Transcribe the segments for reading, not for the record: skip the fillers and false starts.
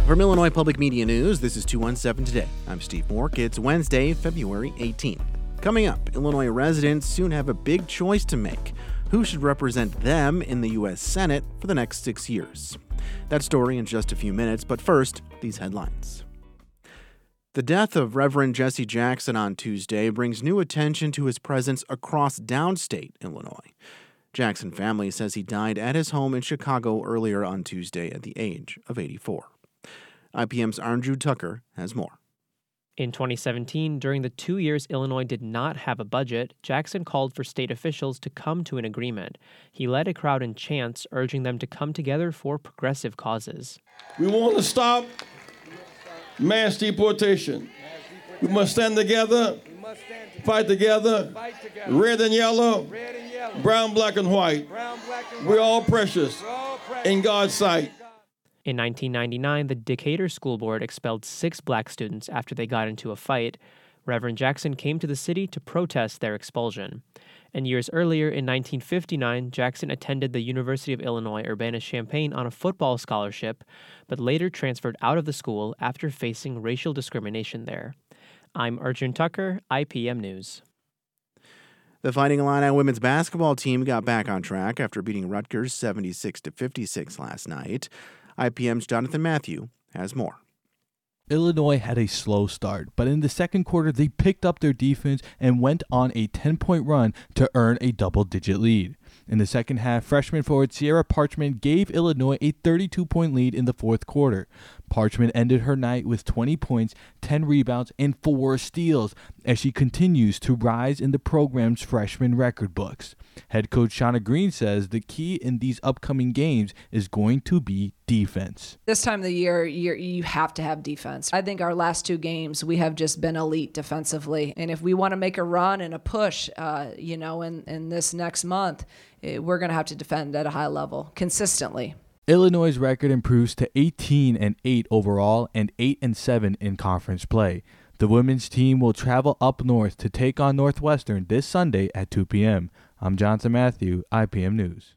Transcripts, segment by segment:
From Illinois Public Media News, this is 217 Today. I'm Steve Mork. It's Wednesday, February 18th. Coming up, Illinois residents soon have a big choice to make. Who should represent them in the U.S. Senate for the next 6 years? That story in just a few minutes, but first, these headlines. The death of Reverend Jesse Jackson on Tuesday brings new attention to his presence across downstate Illinois. Jackson family says he died at his home in Chicago earlier on Tuesday at the age of 84. IPM's Andrew Tucker has more. In 2017, during the 2 years Illinois did not have a budget, Jackson called for state officials to come to an agreement. He led a crowd in chants, urging them to come together for progressive causes. We want to stop mass deportation. We must stand together, fight together, red and yellow, brown, black, and white. We're all precious in God's sight. In 1999, the Decatur School Board expelled 6 black students after they got into a fight. Reverend Jackson came to the city to protest their expulsion. And years earlier, in 1959, Jackson attended the University of Illinois Urbana-Champaign on a football scholarship, but later transferred out of the school after facing racial discrimination there. I'm Arjun Tucker, IPM News. The Fighting Illini women's basketball team got back on track after beating Rutgers 76-56 last night. IPM's Jonathan Matthew has more. Illinois had a slow start, but in the second quarter, they picked up their defense and went on a 10-point run to earn a double-digit lead. In the second half, freshman forward Sierra Parchment gave Illinois a 32-point lead in the fourth quarter. Parchment ended her night with 20 points, 10 rebounds, and 4 steals as she continues to rise in the program's freshman record books. Head coach Shauna Green says the key in these upcoming games is going to be defense. This time of the year, you have to have defense. I think our last 2 games, we have just been elite defensively. And if we want to make a run and a push, in this next month, we're going to have to defend at a high level consistently. Illinois' record improves to 18-8 overall and 8-7 in conference play. The women's team will travel up north to take on Northwestern this Sunday at 2 p.m. I'm Jonathan Matthew, IPM News.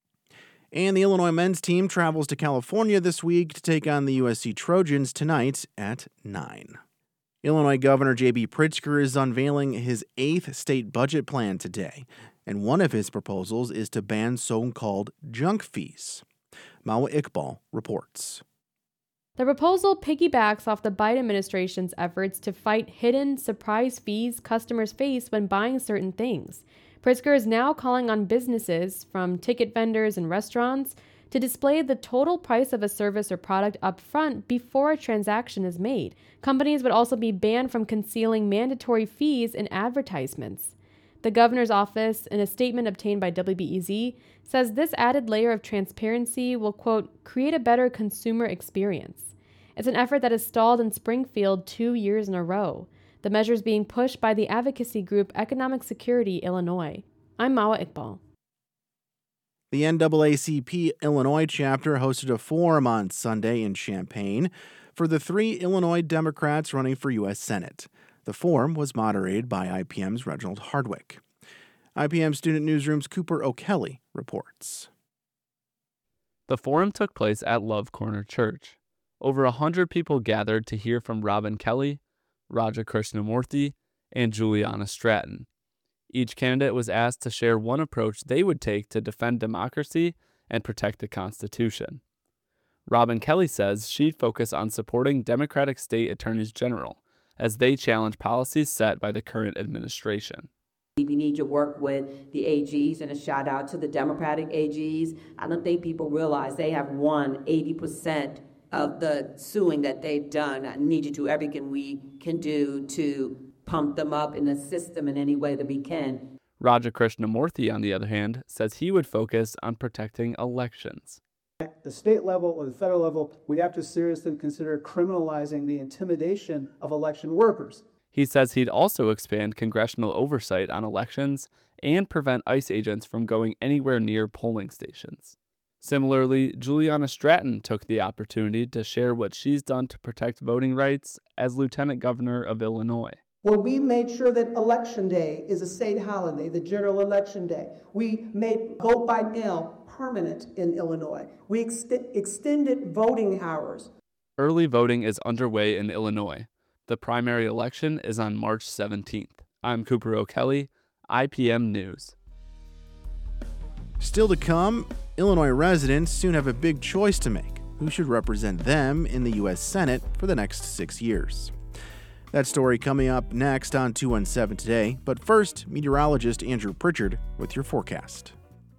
And the Illinois men's team travels to California this week to take on the USC Trojans tonight at 9. Illinois Governor J.B. Pritzker is unveiling his 8th state budget plan today, and one of his proposals is to ban so-called junk fees. Mawa Iqbal reports. The proposal piggybacks off the Biden administration's efforts to fight hidden surprise fees customers face when buying certain things. Pritzker is now calling on businesses, from ticket vendors and restaurants, to display the total price of a service or product up front before a transaction is made. Companies would also be banned from concealing mandatory fees in advertisements. The governor's office, in a statement obtained by WBEZ, says this added layer of transparency will, quote, create a better consumer experience. It's an effort that has stalled in Springfield 2 years in a row. The measure is being pushed by the advocacy group Economic Security Illinois. I'm Mawa Iqbal. The NAACP Illinois chapter hosted a forum on Sunday in Champaign for the 3 Illinois Democrats running for U.S. Senate. The forum was moderated by IPM's Reginald Hardwick. IPM Student Newsroom's Cooper O'Kelly reports. The forum took place at Love Corner Church. Over 100 people gathered to hear from Robin Kelly, Raja Krishnamurthy, and Juliana Stratton. Each candidate was asked to share one approach they would take to defend democracy and protect the Constitution. Robin Kelly says she'd focus on supporting Democratic state attorneys general as they challenge policies set by the current administration. We need to work with the AGs, and a shout out to the Democratic AGs. I don't think people realize they have won 80% of the suing that they've done. I need to do everything we can do to pump them up and assist them in any way that we can. Raja Krishnamurthy, on the other hand, says he would focus on protecting elections. At the state level or the federal level, we have to seriously consider criminalizing the intimidation of election workers. He says he'd also expand congressional oversight on elections and prevent ICE agents from going anywhere near polling stations. Similarly, Juliana Stratton took the opportunity to share what she's done to protect voting rights as Lieutenant Governor of Illinois. Well, we made sure that Election Day is a state holiday, the general election day. We made vote by mail permanent in Illinois. We extended voting hours. Early voting is underway in Illinois. The primary election is on March 17th. I'm Cooper O'Kelly, IPM News. Still to come, Illinois residents soon have a big choice to make. Who should represent them in the U.S. Senate for the next 6 years? That story coming up next on 217 Today. But first, meteorologist Andrew Pritchard with your forecast.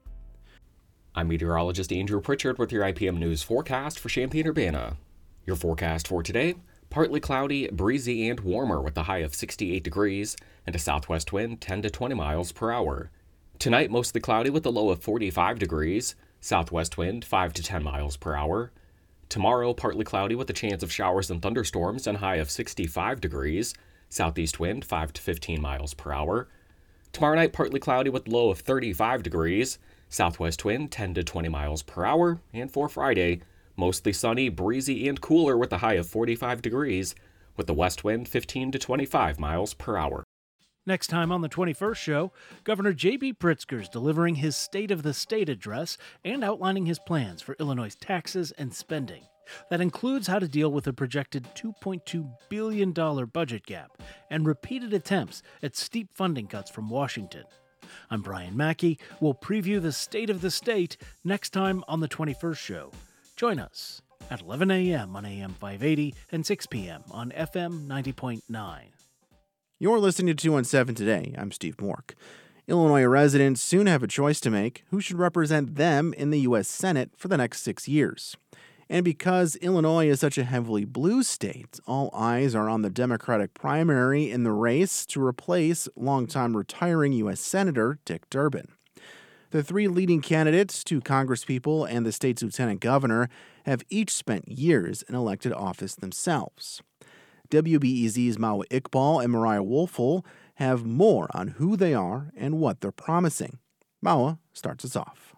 I'm meteorologist Andrew Pritchard with your IPM News forecast for Champaign-Urbana. Your forecast for today: partly cloudy, breezy, and warmer with a high of 68 degrees and a southwest wind 10 to 20 miles per hour. Tonight, mostly cloudy with a low of 45 degrees, southwest wind 5 to 10 miles per hour. Tomorrow, partly cloudy with a chance of showers and thunderstorms and high of 65 degrees, southeast wind 5 to 15 miles per hour. Tomorrow night, partly cloudy with low of 35 degrees, southwest wind 10 to 20 miles per hour. And for Friday, mostly sunny, breezy, and cooler with a high of 45 degrees, with the west wind 15 to 25 miles per hour. Next time on the 21st show, Governor J.B. Pritzker is delivering his State of the State address and outlining his plans for Illinois' taxes and spending. That includes how to deal with a projected $2.2 billion budget gap and repeated attempts at steep funding cuts from Washington. I'm Brian Mackey. We'll preview the State of the State next time on the 21st show. Join us at 11 a.m. on AM 580 and 6 p.m. on FM 90.9. You're listening to 217 Today. I'm Steve Mork. Illinois residents soon have a choice to make who should represent them in the U.S. Senate for the next 6 years. And because Illinois is such a heavily blue state, all eyes are on the Democratic primary in the race to replace longtime retiring U.S. Senator Dick Durbin. The three leading candidates, two congresspeople and the state's lieutenant governor, have each spent years in elected office themselves. WBEZ's Mawa Iqbal and Mariah Woelfel have more on who they are and what they're promising. Mawa starts us off.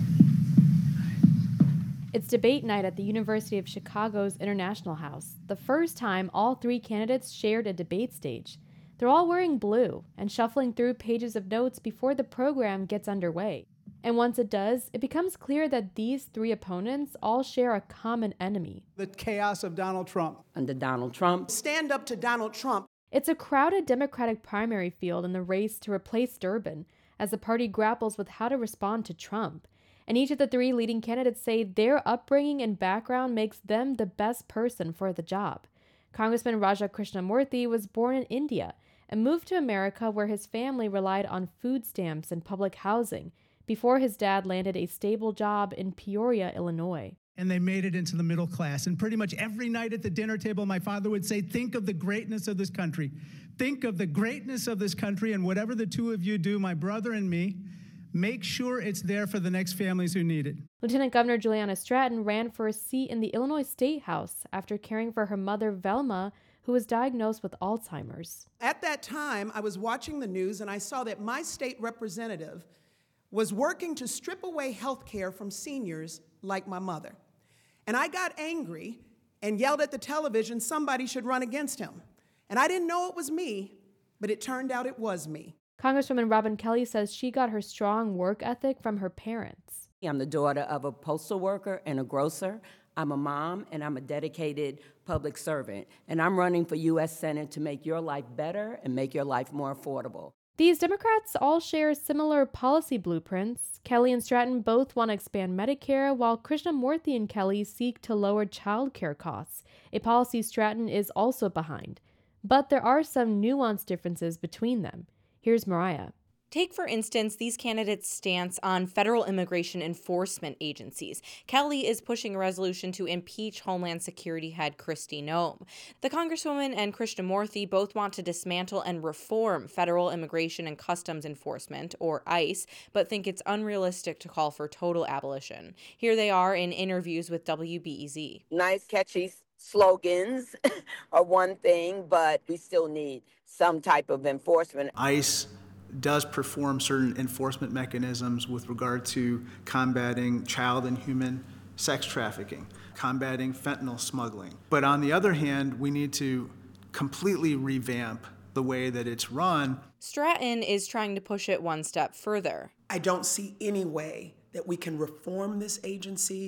It's debate night at the University of Chicago's International House, the first time all three candidates shared a debate stage. They're all wearing blue and shuffling through pages of notes before the program gets underway. And once it does, it becomes clear that these three opponents all share a common enemy: the chaos of Donald Trump. Under Donald Trump. Stand up to Donald Trump. It's a crowded Democratic primary field in the race to replace Durbin as the party grapples with how to respond to Trump. And each of the three leading candidates say their upbringing and background makes them the best person for the job. Congressman Raja Krishnamurthy was born in India and moved to America, where his family relied on food stamps and public housing before his dad landed a stable job in Peoria, Illinois. And they made it into the middle class. And pretty much every night at the dinner table, my father would say, think of the greatness of this country. Think of the greatness of this country, and whatever the two of you do, my brother and me, make sure it's there for the next families who need it. Lieutenant Governor Juliana Stratton ran for a seat in the Illinois State House after caring for her mother, Velma, who was diagnosed with Alzheimer's. At that time, I was watching the news and I saw that my state representative was working to strip away health care from seniors like my mother. And I got angry and yelled at the television, somebody should run against him. And I didn't know it was me, but it turned out it was me. Congresswoman Robin Kelly says she got her strong work ethic from her parents. I'm the daughter of a postal worker and a grocer. I'm a mom, and I'm a dedicated public servant. And I'm running for U.S. Senate to make your life better and make your life more affordable. These Democrats all share similar policy blueprints. Kelly and Stratton both want to expand Medicare, while Krishnamurthy and Kelly seek to lower child care costs, a policy Stratton is also behind. But there are some nuanced differences between them. Here's Mariah. Take, for instance, these candidates' stance on federal immigration enforcement agencies. Kelly is pushing a resolution to impeach Homeland Security head Kristi Noem. The Congresswoman and Krishnamurthy both want to dismantle and reform federal immigration and customs enforcement, or ICE, but think it's unrealistic to call for total abolition. Here they are in interviews with WBEZ. Nice, catchy slogans are one thing, but we still need some type of enforcement. ICE does perform certain enforcement mechanisms with regard to combating child and human sex trafficking, combating fentanyl smuggling. But on the other hand, we need to completely revamp the way that it's run. Stratton is trying to push it one step further. I don't see any way that we can reform this agency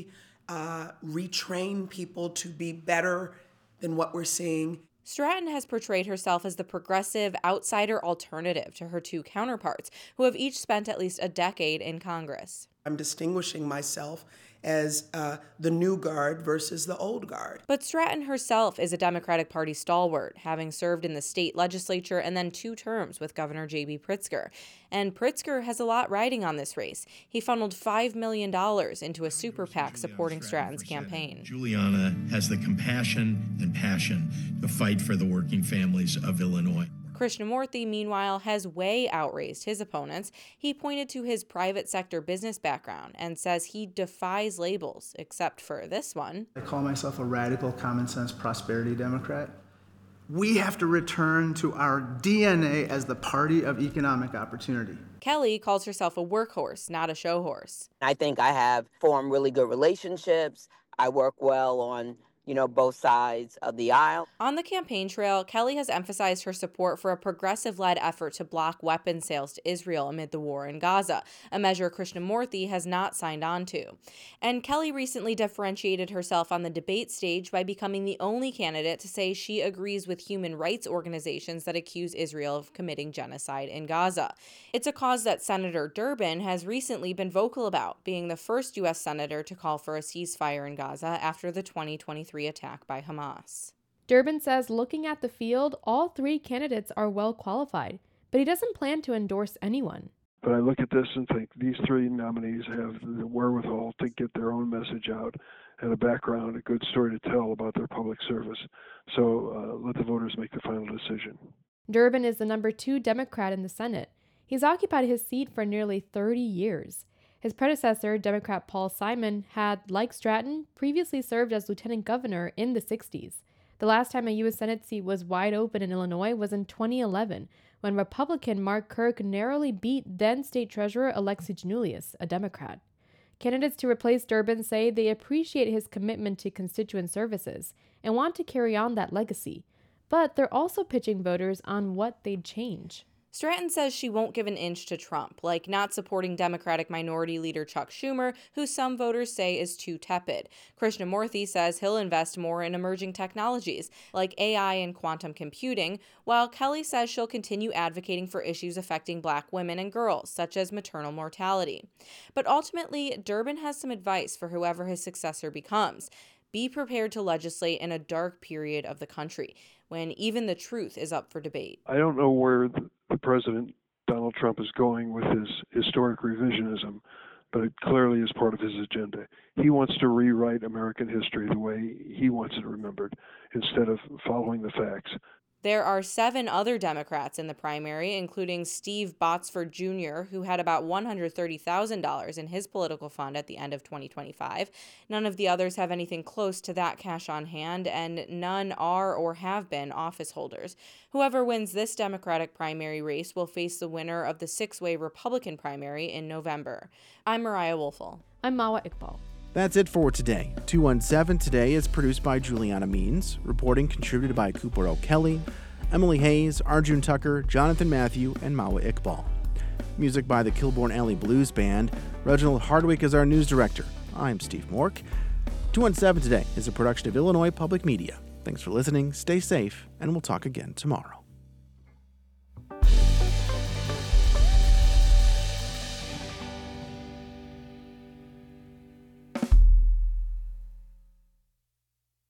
retrain people to be better than what we're seeing. Stratton has portrayed herself as the progressive outsider alternative to her two counterparts, who have each spent at least a decade in Congress. I'm distinguishing myself as the new guard versus the old guard. But Stratton herself is a Democratic Party stalwart, having served in the state legislature and then 2 terms with Governor J.B. Pritzker. And Pritzker has a lot riding on this race. He funneled $5 million into a super PAC supporting Stratton's campaign. Juliana has the compassion and passion to fight for the working families of Illinois. Krishnamurthy, meanwhile, has way outraised his opponents. He pointed to his private sector business background and says he defies labels, except for this one. I call myself a radical common sense prosperity Democrat. We have to return to our DNA as the party of economic opportunity. Kelly calls herself a workhorse, not a show horse. I think I have formed really good relationships. I work well on both sides of the aisle. On the campaign trail, Kelly has emphasized her support for a progressive-led effort to block weapons sales to Israel amid the war in Gaza, a measure Krishnamurthy has not signed on to. And Kelly recently differentiated herself on the debate stage by becoming the only candidate to say she agrees with human rights organizations that accuse Israel of committing genocide in Gaza. It's a cause that Senator Durbin has recently been vocal about, being the first U.S. senator to call for a ceasefire in Gaza after the 2023 attack by Hamas. Durbin says looking at the field, all 3 candidates are well qualified, but he doesn't plan to endorse anyone. But I look at this and think these 3 nominees have the wherewithal to get their own message out and a background, a good story to tell about their public service. So let the voters make the final decision. Durbin is the number 2 Democrat in the Senate. He's occupied his seat for nearly 30 years. His predecessor, Democrat Paul Simon, had, like Stratton, previously served as lieutenant governor in the 60s. The last time a U.S. Senate seat was wide open in Illinois was in 2011, when Republican Mark Kirk narrowly beat then State Treasurer Alexi Giannoulias, a Democrat. Candidates to replace Durbin say they appreciate his commitment to constituent services and want to carry on that legacy, but they're also pitching voters on what they'd change. Stratton says she won't give an inch to Trump, like not supporting Democratic Minority Leader Chuck Schumer, who some voters say is too tepid. Krishnamurthy says he'll invest more in emerging technologies, like AI and quantum computing, while Kelly says she'll continue advocating for issues affecting Black women and girls, such as maternal mortality. But ultimately, Durbin has some advice for whoever his successor becomes. Be prepared to legislate in a dark period of the country, when even the truth is up for debate. I don't know where the president, Donald Trump, is going with his historic revisionism, but it clearly is part of his agenda. He wants to rewrite American history the way he wants it remembered, instead of following the facts. There are 7 other Democrats in the primary, including Steve Botsford Jr., who had about $130,000 in his political fund at the end of 2025. None of the others have anything close to that cash on hand, and none are or have been office holders. Whoever wins this Democratic primary race will face the winner of the 6-way Republican primary in November. I'm Mariah Woelfel. I'm Mawa Iqbal. That's it for today. 217 Today is produced by Juliana Means, reporting contributed by Cooper O'Kelly, Emily Hayes, Arjun Tucker, Jonathan Matthew, and Mawa Iqbal. Music by the Kilbourne Alley Blues Band. Reginald Hardwick is our news director. I'm Steve Mork. 217 Today is a production of Illinois Public Media. Thanks for listening, stay safe, and we'll talk again tomorrow.